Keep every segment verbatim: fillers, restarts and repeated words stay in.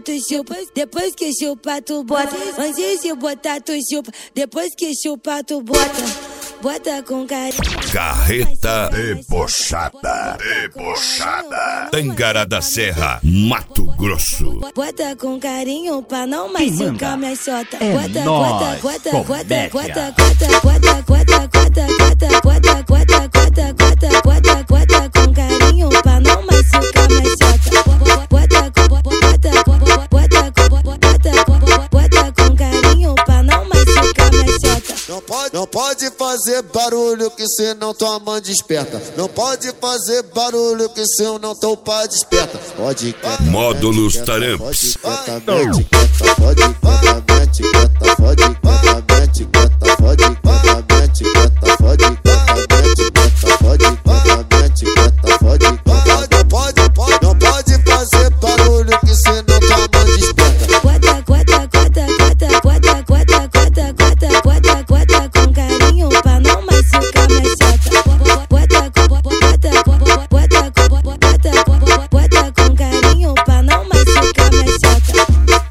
tu chupa, depois que chupa tu bota. Antes de botar tu chupa, depois que chupa tu bota. Bota com carinho. Carreta debochada, debochada. Tangará da Serra, Mato Grosso. Bota com carinho pra não machucar minha xota. É Bota, nóis, bota, bota, bota, comédia. bota, bota, bota, bota, bota, bota, bota, bota, bota, bota, bota com carinho pra não machucar minha xota. Bota, bota, bota, bota, bota, bota com carinho pra não machucar minha xota. Não pode, não pode fazer barulho que senão tua mãe desperta. Não pode fazer barulho que senão teu pai desperta. Pode quieta, Módulos quieta, Taramps. Pode quieta, quieta, pode quieta, mete quieta, pode quieta, mete quieta, pode quieta, mete quieta, pode quieta, mete quieta, pode quieta, mete quieta, pode quieta. Não pode, pode, não pode fazer barulho que senão tua mãe desperta. Bota, bota, bota, bota, bota, bota, bota, bota, bota, bota com carinho pra não machucar minha xota. Bota, bota, bota, bota, bota, bota com carinho pra não machucar minha xota.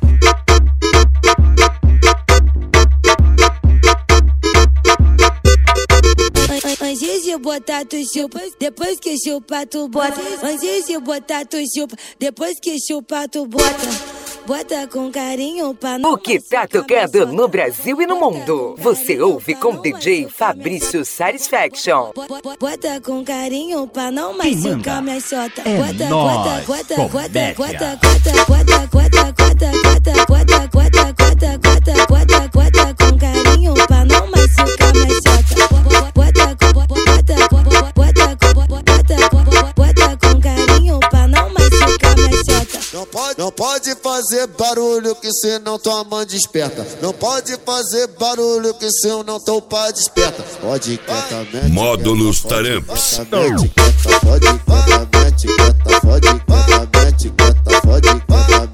Antes de botar tu chupa, depois que chupa tu bota. Antes de botar tu chupa, depois que chupa tu bota. Bota com carinho pra não. O que tá tocando no Brasil e no mundo? Você ouve com D J Fabrício Satisfaction. Bota com carinho pra não machucar minha xota. É Bota, nóis, bota, bota, bota, comédia. bota, bota, bota, bota, bota, bota, bota, bota, bota, bota, bota com carinho pra não machucar minha xota. Bota, bota, bota, bota, bota com carinho pra não machucar minha xota. Não pode, não pode fazer barulho que senão tua mãe desperta. Não pode fazer barulho que senão teu pai desperta. Pode quieta, mete Módulos quieta, pode Taramps. quieta, mete quieta, pode quieta, mete quieta, pode quieta, mete quieta, pode quieta,